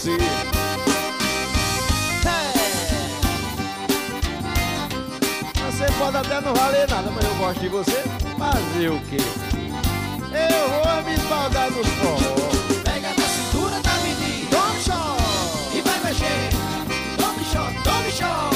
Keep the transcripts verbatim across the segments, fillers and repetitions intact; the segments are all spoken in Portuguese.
você. Você pode até não valer nada, mas eu gosto de você. Fazer o quê? Eu vou me espaldar no forró. Pega na cintura da menina, Tome choque e vai mexer. Tome choque, tome choque.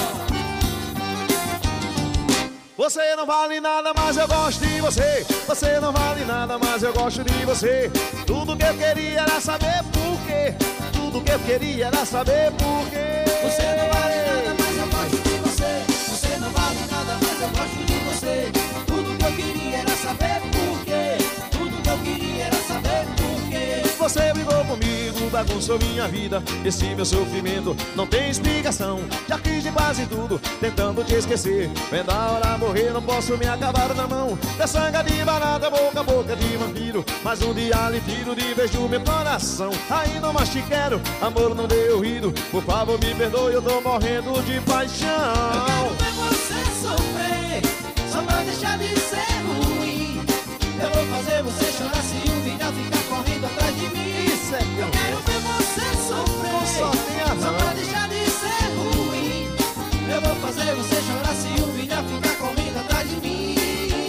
Você não vale nada, mas eu gosto de você. Você não vale nada, mas eu gosto de você. Tudo que eu queria era saber por quê. Tudo que eu queria era saber por quê. Você não vale nada, mas eu gosto de você. Você não vale nada, mas eu gosto de você. Tudo que eu queria era saber por quê. Tudo que eu queria era saber por quê. Você brigou comigo, bagunçou minha vida. Esse meu sofrimento não tem explicação. Já fiz de quase tudo, tentando te esquecer. Vendo a hora morrer, não posso me acabar na mão. De sangue de barata, boca a boca de vampiro. Mas um dia lhe tiro de vez do meu coração. Aí não mais te quero, amor não deu ruído. Por favor me perdoe, eu tô morrendo de paixão. Eu quero ver você sofrer, só pra deixar de ser ruim. Eu vou fazer você chorar se humilhar, ficar correndo atrás de mim. Isso é Eu quero ver você sofrer, Só tem razão. só pra deixar de ser ruim. Eu vou fazer você chorar se humilhar, ficar correndo atrás de mim.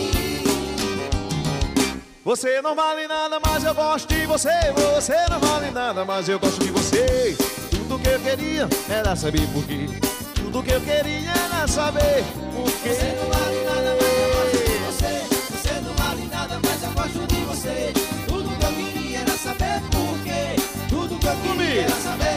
Você não vale nada, mas eu gosto de você. Você não vale nada, mas eu gosto de você. Tudo que eu queria era saber por quê. Tudo que eu queria era saber por quê. Você não vale